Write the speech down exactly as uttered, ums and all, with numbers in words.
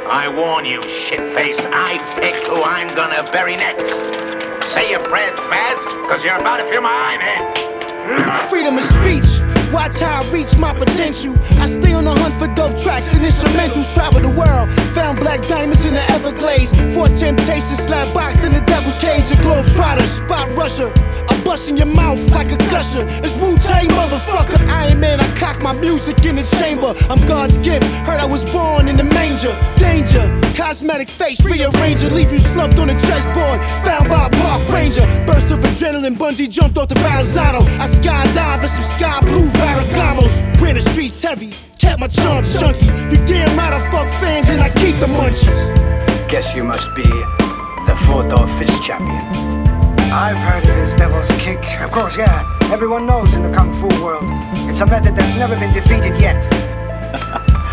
I warn you, shitface, I pick who I'm gonna bury next. Say your prayers fast, cause you're about to feel my eye, man. Freedom of speech, watch how I reach my potential. I stay on the hunt for dope tracks and instrumentals. Travel the world, found black diamonds in the Everglades. Four temptations, slap boxed in the devil's cage. A globe trotter, spot rusher, I bust in your mouth like a gusher. It's Wu-Tang, motherfucker. Iron Man, I cock my music in the chamber. I'm God's gift, heard I was born in the manger. Danger, cosmetic face, rearranger. Leave you slumped on a chessboard, found by a park ranger. Burst of adrenaline, bungee jumped off the Verrazano. I skydive in some sky blue Ferragamos. Ran the streets heavy, kept my charm chunky. You damn right I fuck fans and I keep the munchies. Guess you must be the fourth or fifth champion. I've heard of his devil's kick. Of course, yeah. Everyone knows in the Kung Fu world. It's a method that's never been defeated yet.